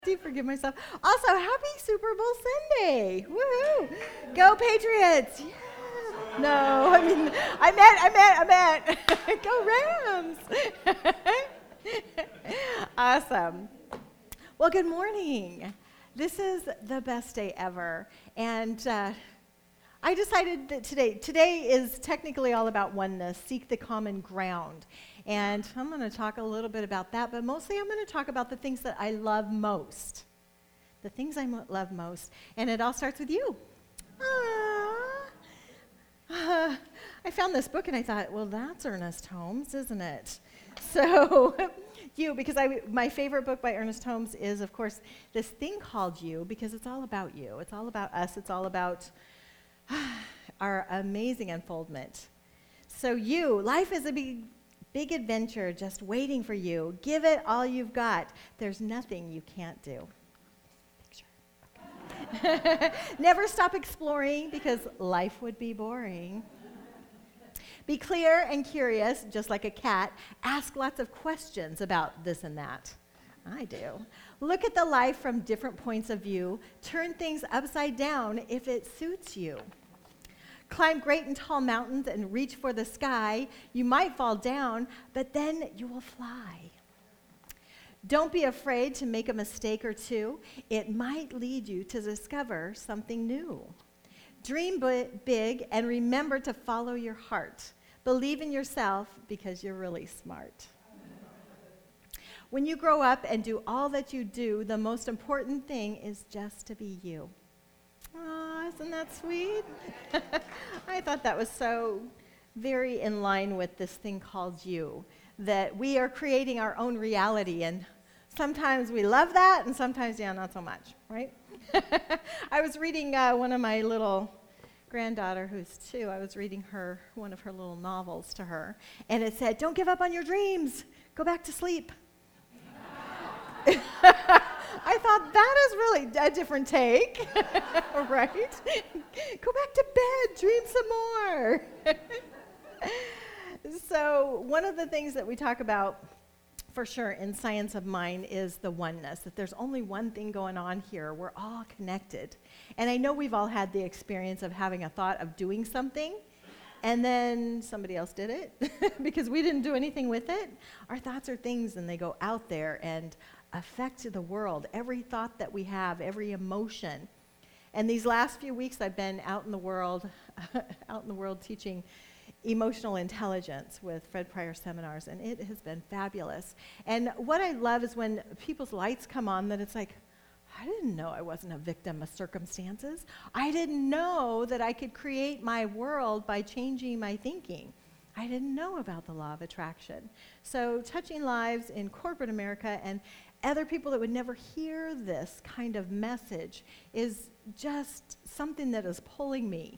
Do forgive myself. Also, happy Super Bowl Sunday. Woohoo. Go Patriots. Yeah. No, I meant. Go Rams. Awesome. Well, good morning. This is the best day ever. And I decided that today is technically all about oneness, seek the common ground. And I'm going to talk a little bit about that, but mostly I'm going to talk about the things that I love most. The things I love most. And it all starts with you. I found this book and I thought, well, that's Ernest Holmes, isn't it? So, you, because my favorite book by Ernest Holmes is, of course, this thing called You, because it's all about you. It's all about us. It's all about our amazing unfoldment. So life is a big adventure just waiting for you. Give it all you've got. There's nothing you can't do. Picture. Okay. Never stop exploring because life would be boring. Be clear and curious, just like a cat. Ask lots of questions about this and that. I do. Look at the life from different points of view. Turn things upside down if it suits you. Climb great and tall mountains and reach for the sky. You might fall down, but then you will fly. Don't be afraid to make a mistake or two. It might lead you to discover something new. Dream big and remember to follow your heart. Believe in yourself because you're really smart. When you grow up and do all that you do, the most important thing is just to be you. Aw, isn't that sweet? I thought that was so very in line with this thing called you, that we are creating our own reality, and sometimes we love that, and sometimes, not so much, right? I was reading one of my little granddaughter, who's 2, I was reading one of her little novels to her, and it said, "Don't give up on your dreams. Go back to sleep." I thought that is really a different take, right? Go back to bed, dream some more. So one of the things that we talk about for sure in Science of Mind is the oneness, that there's only one thing going on here. We're all connected. And I know we've all had the experience of having a thought of doing something, and then somebody else did it because we didn't do anything with it. Our thoughts are things, and they go out there and affect the world, every thought that we have, every emotion. And these last few weeks I've been out in the world teaching emotional intelligence with Fred Pryor seminars, and it has been fabulous. And what I love is when people's lights come on, that it's like, I didn't know I wasn't a victim of circumstances. I didn't know that I could create my world by changing my thinking. I didn't know about the law of attraction. So touching lives in corporate America and other people that would never hear this kind of message is just something that is pulling me.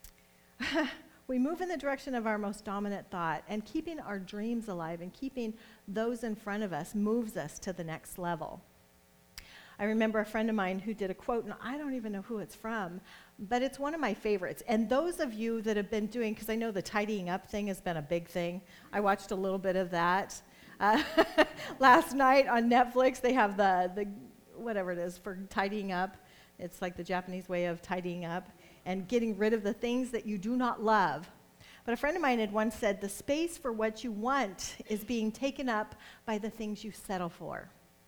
We move in the direction of our most dominant thought, and keeping our dreams alive and keeping those in front of us moves us to the next level. I remember a friend of mine who did a quote, and I don't even know who it's from, but it's one of my favorites. And those of you that have been doing, because I know the tidying up thing has been a big thing. I watched a little bit of that. Last night on Netflix, they have the whatever it is for tidying up. It's like the Japanese way of tidying up and getting rid of the things that you do not love. But a friend of mine had once said, the space for what you want is being taken up by the things you settle for.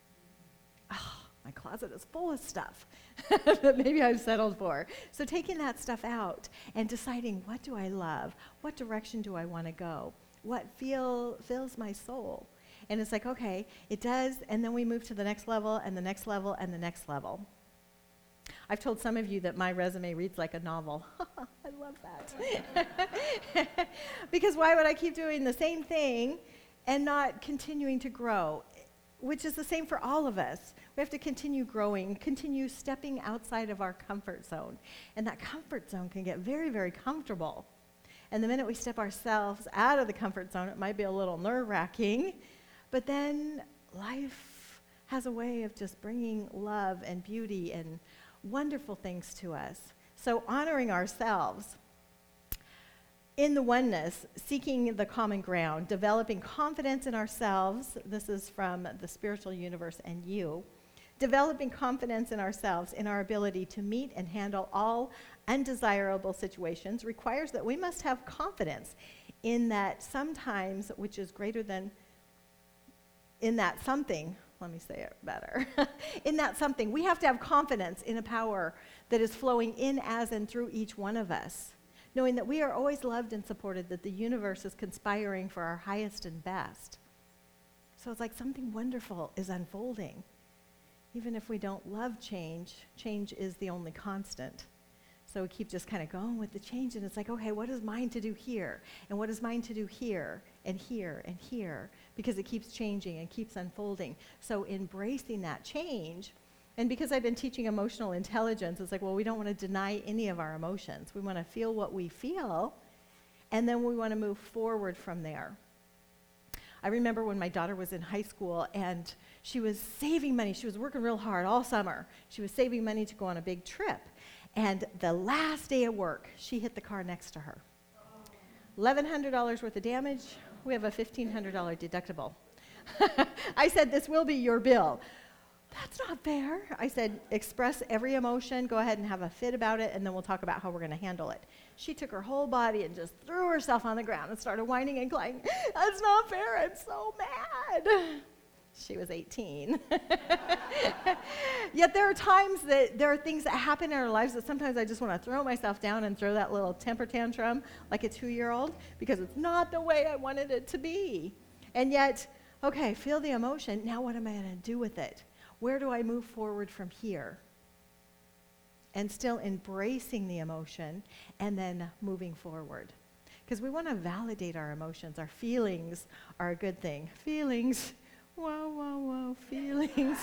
Oh, my closet is full of stuff that maybe I've settled for. So taking that stuff out and deciding, what do I love? What direction do I want to go? What fills my soul? And it's like, okay, it does, and then we move to the next level, and the next level, and the next level. I've told some of you that my resume reads like a novel. I love that. Because why would I keep doing the same thing and not continuing to grow? Which is the same for all of us. We have to continue growing, continue stepping outside of our comfort zone. And that comfort zone can get very, very comfortable. And the minute we step ourselves out of the comfort zone, it might be a little nerve-wracking, but then life has a way of just bringing love and beauty and wonderful things to us. So honoring ourselves in the oneness, seeking the common ground, developing confidence in ourselves. This is from The Spiritual Universe and You. Developing confidence in ourselves, in our ability to meet and handle all undesirable situations requires that we must have confidence in that sometimes, which is greater than, in that something, let me say it better, in that something, we have to have confidence in a power that is flowing in, as, and through each one of us, knowing that we are always loved and supported, that the universe is conspiring for our highest and best. So it's like something wonderful is unfolding. Even if we don't love change, change is the only constant. So we keep just kind of going with the change, and it's like, okay, what is mine to do here? And what is mine to do here, and here, and here? Because it keeps changing and keeps unfolding. So embracing that change, and because I've been teaching emotional intelligence, it's like, well, we don't want to deny any of our emotions. We want to feel what we feel, and then we want to move forward from there. I remember when my daughter was in high school, and she was saving money. She was working real hard all summer. She was saving money to go on a big trip. And the last day of work, she hit the car next to her. $1,100 worth of damage. We have a $1,500 deductible. I said, this will be your bill. That's not fair. I said, express every emotion, go ahead and have a fit about it, and then we'll talk about how we're going to handle it. She took her whole body and just threw herself on the ground and started whining and crying. That's not fair. I'm so mad. She was 18. Yet there are times that there are things that happen in our lives that sometimes I just want to throw myself down and throw that little temper tantrum like a 2-year-old because it's not the way I wanted it to be. And yet, okay, feel the emotion. Now what am I going to do with it? Where do I move forward from here? And still embracing the emotion and then moving forward. Because we want to validate our emotions. Our feelings are a good thing. Feelings. Whoa, whoa, whoa, feelings.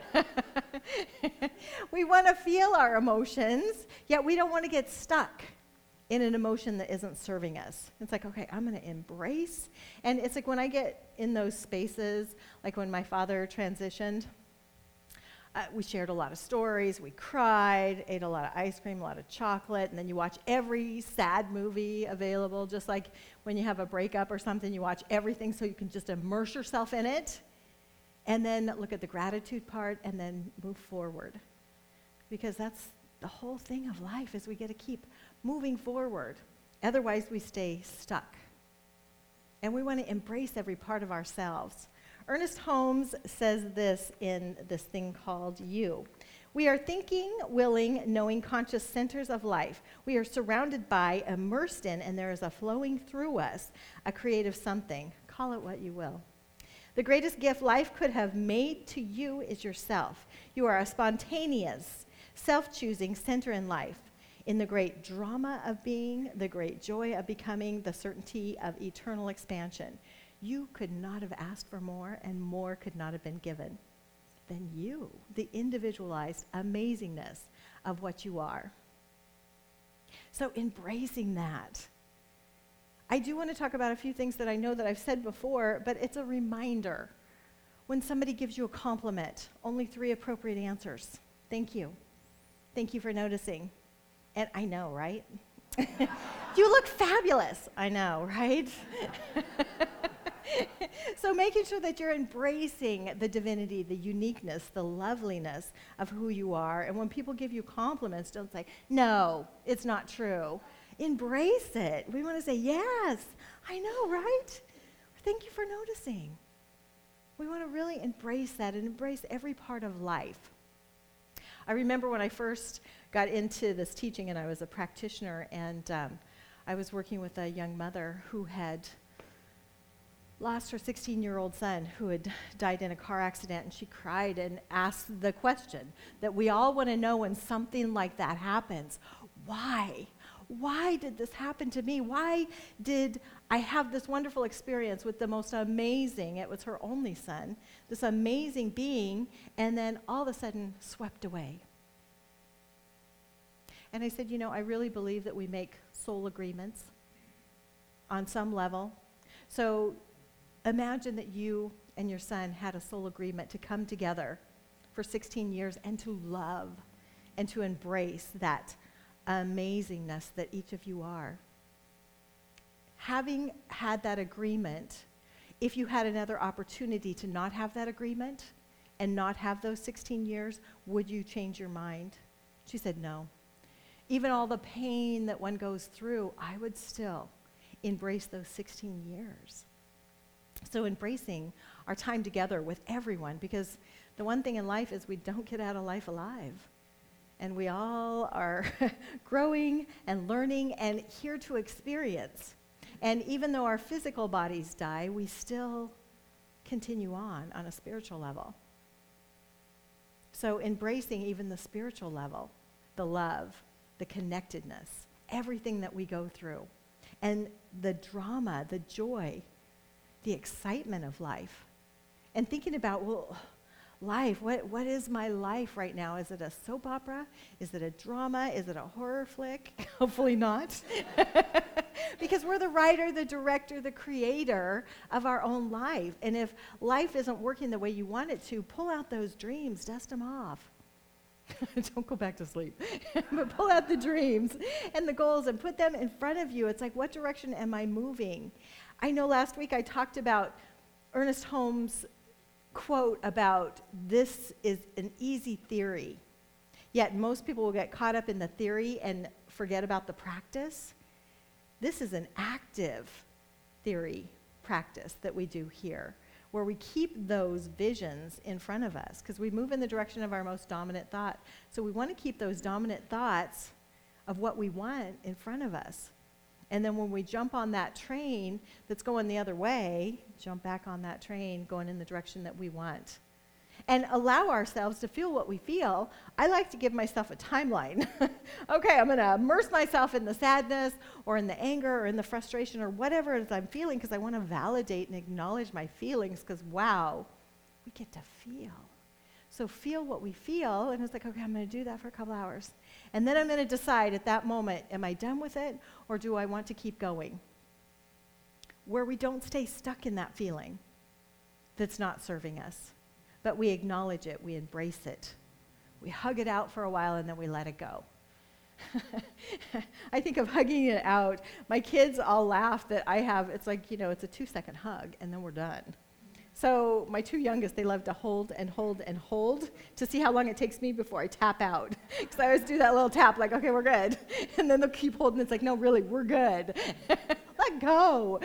We want to feel our emotions, yet we don't want to get stuck in an emotion that isn't serving us. It's like, okay, I'm going to embrace. And it's like when I get in those spaces, like when my father transitioned, we shared a lot of stories, we cried, ate a lot of ice cream, a lot of chocolate, and then you watch every sad movie available, just like when you have a breakup or something, you watch everything so you can just immerse yourself in it. And then look at the gratitude part and then move forward. Because that's the whole thing of life, is we get to keep moving forward. Otherwise, we stay stuck. And we want to embrace every part of ourselves. Ernest Holmes says this in this thing called You. We are thinking, willing, knowing, conscious centers of life. We are surrounded by, immersed in, and there is a flowing through us, a creative something. Call it what you will. The greatest gift life could have made to you is yourself. You are a spontaneous, self-choosing center in life. In the great drama of being, the great joy of becoming, the certainty of eternal expansion. You could not have asked for more, and more could not have been given than you, the individualized amazingness of what you are. So embracing that. I do want to talk about a few things that I know that I've said before, but it's a reminder. When somebody gives you a compliment, only 3 appropriate answers. Thank you. Thank you for noticing. And I know, right? You look fabulous. I know, right? So making sure that you're embracing the divinity, the uniqueness, the loveliness of who you are. And when people give you compliments, don't say, no, it's not true. Embrace it. We want to say, yes, I know, right? Thank you for noticing. We want to really embrace that and embrace every part of life. I remember when I first got into this teaching and I was a practitioner, and I was working with a young mother who had lost her 16-year-old son who had died in a car accident, and she cried and asked the question that we all want to know when something like that happens. Why? Why did this happen to me? Why did I have this wonderful experience with the most amazing, it was her only son, this amazing being, and then all of a sudden swept away? And I said, I really believe that we make soul agreements on some level. So imagine that you and your son had a soul agreement to come together for 16 years and to love and to embrace that amazingness that each of you are. Having had that agreement, if you had another opportunity to not have that agreement and not have those 16 years, would you change your mind? She said, no. Even all the pain that one goes through, I would still embrace those 16 years. So embracing our time together with everyone, because the one thing in life is we don't get out of life alive. And we all are growing and learning and here to experience. And even though our physical bodies die, we still continue on a spiritual level. So embracing even the spiritual level, the love, the connectedness, everything that we go through, and the drama, the joy, the excitement of life. And thinking about, well, life, what is my life right now? Is it a soap opera? Is it a drama? Is it a horror flick? Hopefully not. Because we're the writer, the director, the creator of our own life. And if life isn't working the way you want it to, pull out those dreams, dust them off. Don't go back to sleep. But pull out the dreams and the goals and put them in front of you. It's like, what direction am I moving? I know last week I talked about Ernest Holmes' quote about this is an easy theory, yet most people will get caught up in the theory and forget about the practice. This is an active theory practice that we do here, where we keep those visions in front of us, because we move in the direction of our most dominant thought. So we want to keep those dominant thoughts of what we want in front of us. And then when we jump on that train that's going the other way, jump back on that train going in the direction that we want. And allow ourselves to feel what we feel. I like to give myself a timeline. Okay, I'm going to immerse myself in the sadness or in the anger or in the frustration or whatever it is I'm feeling, because I want to validate and acknowledge my feelings, because, wow, we get to feel. So feel what we feel, and it's like, okay, I'm going to do that for a couple hours. And then I'm going to decide at that moment, am I done with it, or do I want to keep going? Where we don't stay stuck in that feeling that's not serving us, but we acknowledge it, we embrace it. We hug it out for a while, and then we let it go. I think of hugging it out. My kids all laugh that I have, it's like, it's a 2-second hug, and then we're done. So my two youngest, they love to hold and hold and hold to see how long it takes me before I tap out. Because I always do that little tap, like, okay, we're good. And then they'll keep holding. It's like, no, really, we're good. Let go.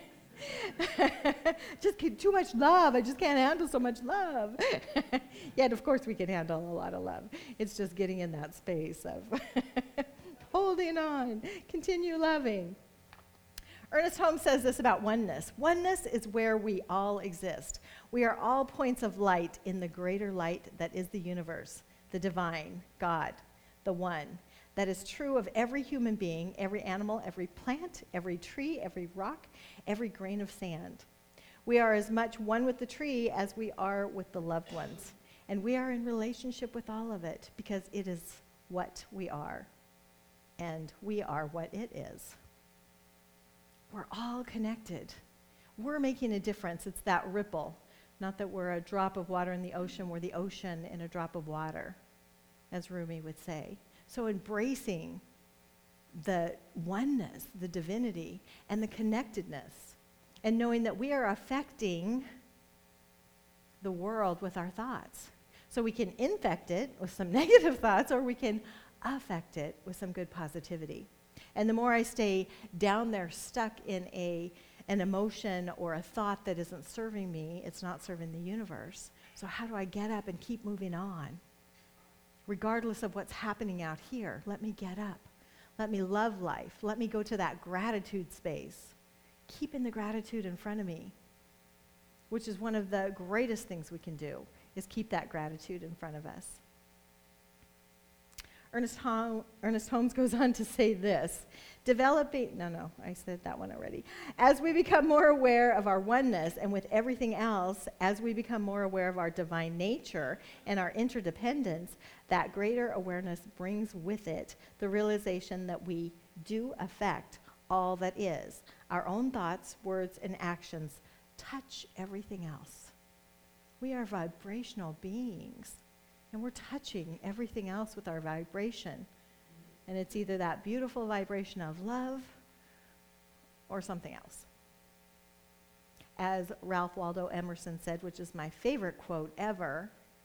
Just too much love. I just can't handle so much love. Yet, of course, we can handle a lot of love. It's just getting in that space of holding on, continue loving. Ernest Holmes says this about oneness. Oneness is where we all exist. We are all points of light in the greater light that is the universe, the divine, God, the one. That is true of every human being, every animal, every plant, every tree, every rock, every grain of sand. We are as much one with the tree as we are with the loved ones. And we are in relationship with all of it because it is what we are. And we are what it is. We're all connected. We're making a difference. It's that ripple. Not that we're a drop of water in the ocean. We're the ocean in a drop of water, as Rumi would say. So embracing the oneness, the divinity, and the connectedness, and knowing that we are affecting the world with our thoughts. So we can infect it with some negative thoughts, or we can affect it with some good positivity. And the more I stay down there stuck in an emotion or a thought that isn't serving me, it's not serving the universe. So how do I get up and keep moving on? Regardless of what's happening out here, let me get up. Let me love life. Let me go to that gratitude space. Keeping the gratitude in front of me, which is one of the greatest things we can do, is keep that gratitude in front of us. Ernest Holmes goes on to say this, I said that one already. As we become more aware of our oneness and with everything else, as we become more aware of our divine nature and our interdependence, that greater awareness brings with it the realization that we do affect all that is. Our own thoughts, words, and actions touch everything else. We are vibrational beings. And we're touching everything else with our vibration. And it's either that beautiful vibration of love or something else. As Ralph Waldo Emerson said, which is my favorite quote ever,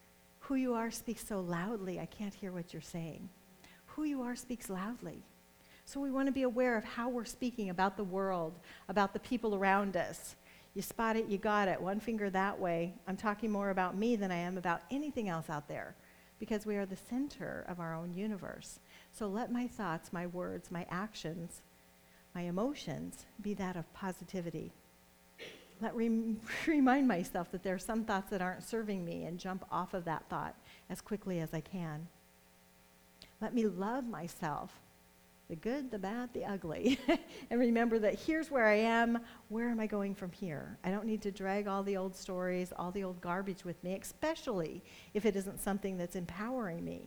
Who you are speaks so loudly, I can't hear what you're saying. Who you are speaks loudly. So we want to be aware of how we're speaking about the world, about the people around us. You spot it, you got it. One finger that way. I'm talking more about me than I am about anything else out there, because we are the center of our own universe. So let my thoughts, my words, my actions, my emotions be that of positivity. Let remind myself that there are some thoughts that aren't serving me and jump off of that thought as quickly as I can. Let me love myself, the good, the bad, the ugly, and remember that here's where I am. Where am I going from here? I don't need to drag all the old stories, all the old garbage with me, especially if it isn't something that's empowering me.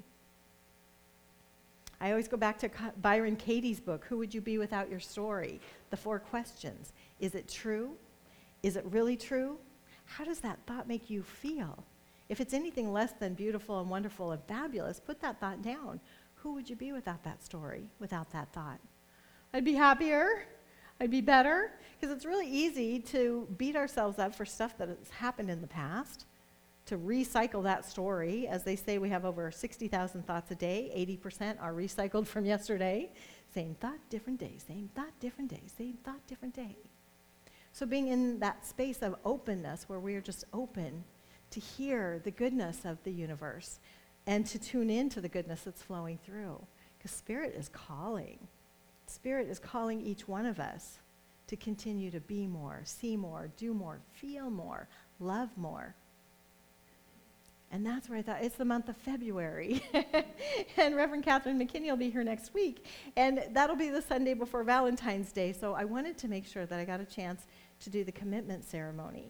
I always go back to Byron Katie's book, Who Would You Be Without Your Story? The 4 questions. Is it true? Is it really true? How does that thought make you feel? If it's anything less than beautiful and wonderful and fabulous, put that thought down. Who would you be without that story, without that thought? I'd be happier. I'd be better. Because it's really easy to beat ourselves up for stuff that has happened in the past, to recycle that story. As they say, we have over 60,000 thoughts a day. 80% are recycled from yesterday. Same thought, different day. Same thought, different day. Same thought, different day. So being in that space of openness where we are just open to hear the goodness of the universe and to tune into the goodness that's flowing through. Because Spirit is calling. Spirit is calling each one of us to continue to be more, see more, do more, feel more, love more. And that's where I thought, it's the month of February. And Reverend Catherine McKinney will be here next week. And that'll be the Sunday before Valentine's Day. So I wanted to make sure that I got a chance to do the commitment ceremony.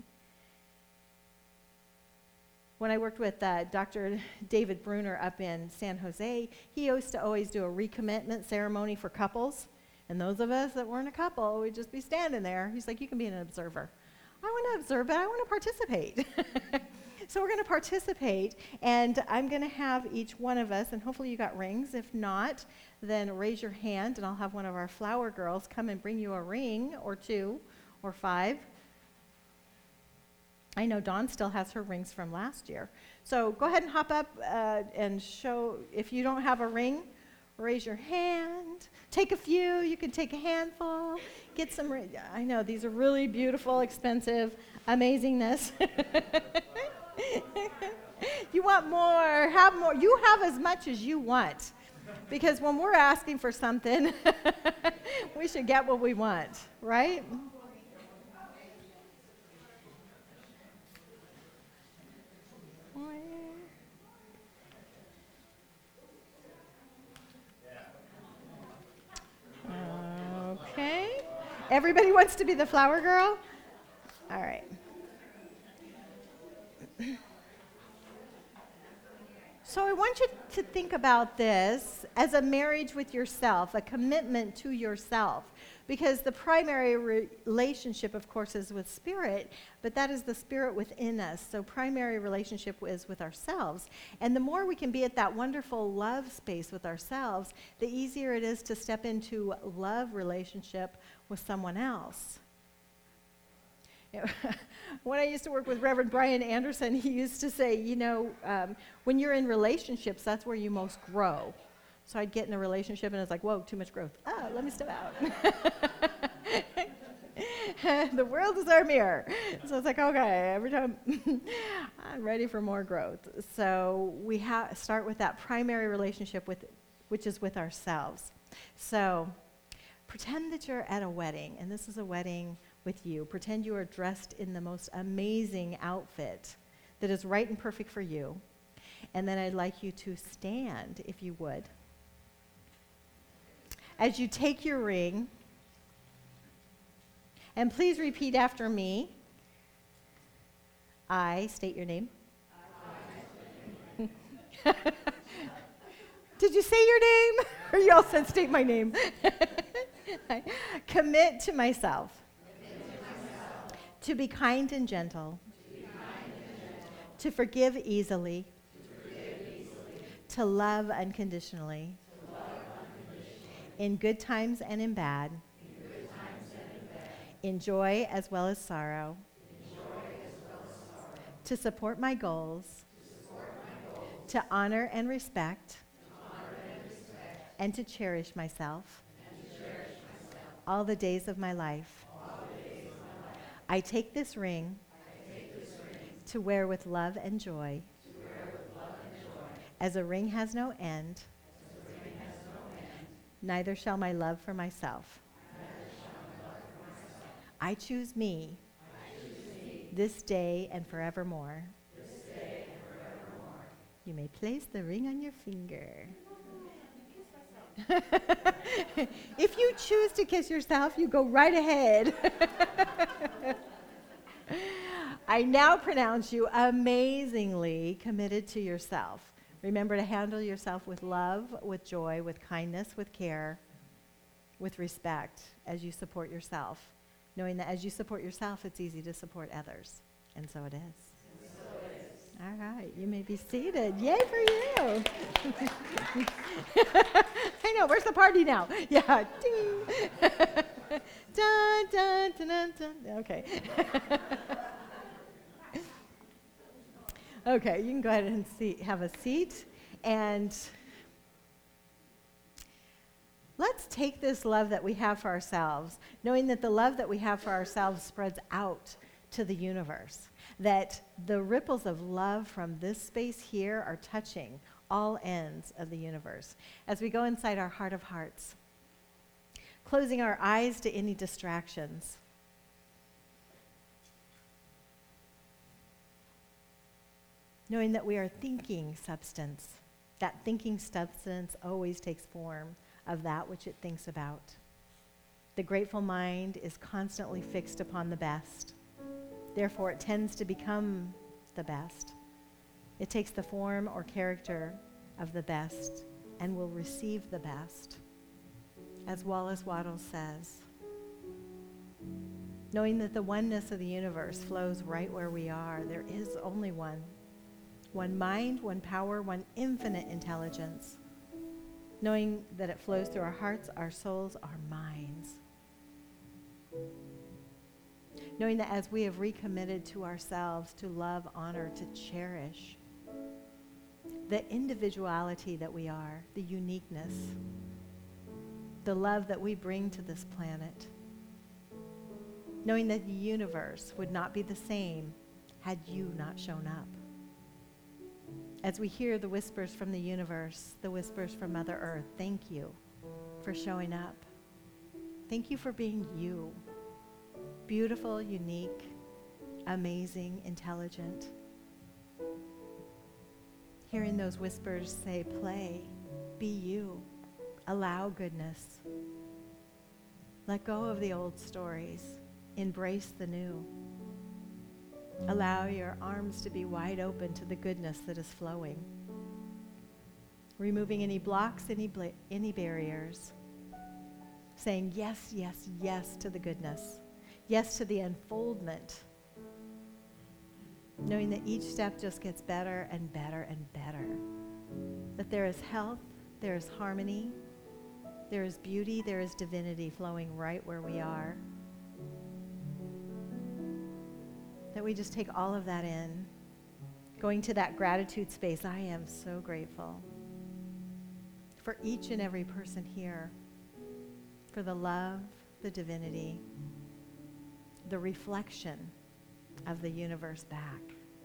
When I worked with Dr. David Bruner up in San Jose, he used to always do a recommitment ceremony for couples. And those of us that weren't a couple, we'd just be standing there. He's like, you can be an observer. I want to observe, but I want to participate. So we're going to participate, and I'm going to have each one of us, and hopefully you got rings. If not, then raise your hand, and I'll have one of our flower girls come and bring you a ring or 2 or 5. I know Dawn still has her rings from last year. So go ahead and hop up and show. If you don't have a ring, raise your hand. Take a few. You can take a handful. Get some. I know these are really beautiful, expensive, amazingness. You want more, have more. You have as much as you want. Because when we're asking for something, we should get what we want, right? Okay. Everybody wants to be the flower girl? All right. So I want you to think about this as a marriage with yourself, a commitment to yourself, because the primary relationship, of course, is with Spirit, but that is the Spirit within us. So primary relationship is with ourselves. And the more we can be at that wonderful love space with ourselves, the easier it is to step into love relationship with someone else. When I used to work with Reverend Brian Anderson, he used to say, when you're in relationships, that's where you most grow. So I'd get in a relationship and it's like, whoa, too much growth. Let me step out. The world is our mirror. So it's like, okay, every time I'm ready for more growth. So we start with that primary relationship which is with ourselves. So pretend that you're at a wedding, and this is a wedding with you. Pretend you are dressed in the most amazing outfit that is right and perfect for you. And then I'd like you to stand, if you would. As you take your ring, and please repeat after me. I state your name. Did you say your name? Or you all said state my name? Commit to myself. To be kind and gentle. To forgive easily. To love unconditionally. In good times and in bad. In joy as well as sorrow. To support my goals. to honor and respect, and to cherish myself, all the days of my life. I take this ring to wear with love and joy, as a ring has no end, neither shall my love for myself. I choose me this day and forevermore. You may place the ring on your finger. If you choose to kiss yourself, you go right ahead. I now pronounce you amazingly committed to yourself. Remember to handle yourself with love, with joy, with kindness, with care, with respect as you support yourself, knowing that as you support yourself, it's easy to support others. And so it is. All right, you may be seated. Yay for you. I know, where's the party now? Yeah, ding. Dun, dun, dun, dun, dun. Okay. Okay, you can go ahead and have a seat. And let's take this love that we have for ourselves, knowing that the love that we have for ourselves spreads out to the universe, that the ripples of love from this space here are touching all ends of the universe. As we go inside our heart of hearts, closing our eyes to any distractions, knowing that we are thinking substance. That thinking substance always takes form of that which it thinks about. The grateful mind is constantly fixed upon the best. Therefore, it tends to become the best. It takes the form or character of the best and will receive the best. As Wallace Wattles says, knowing that the oneness of the universe flows right where we are, there is only one. One mind, one power, one infinite intelligence. Knowing that it flows through our hearts, our souls, our minds. Knowing that as we have recommitted to ourselves to love, honor, to cherish the individuality that we are, the uniqueness, the love that we bring to this planet. Knowing that the universe would not be the same had you not shown up. As we hear the whispers from the universe, the whispers from Mother Earth, thank you for showing up. Thank you for being you. Beautiful, unique, amazing, intelligent. Hearing those whispers say, play, be you, allow goodness. Let go of the old stories, embrace the new. Allow your arms to be wide open to the goodness that is flowing. Removing any blocks, any barriers. Saying yes, yes, yes to the goodness. Yes to the unfoldment. Knowing that each step just gets better and better and better. That there is health, there is harmony, there is beauty, there is divinity flowing right where we are. That we just take all of that in. Going to that gratitude space, I am so grateful for each and every person here, for the love, the divinity, the reflection of the universe back.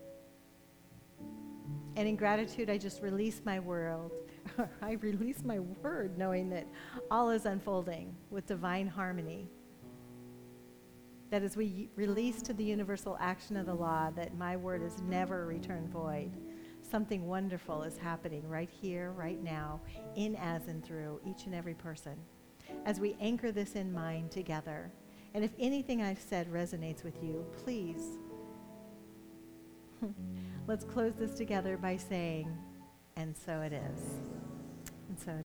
And in gratitude, I just release my world. I release my word, knowing that all is unfolding with divine harmony. That as we release to the universal action of the law, that my word is never returned void. Something wonderful is happening right here, right now, in, as, and through each and every person. As we anchor this in mind together, and if anything I've said resonates with you, please, let's close this together by saying, and so it is. And so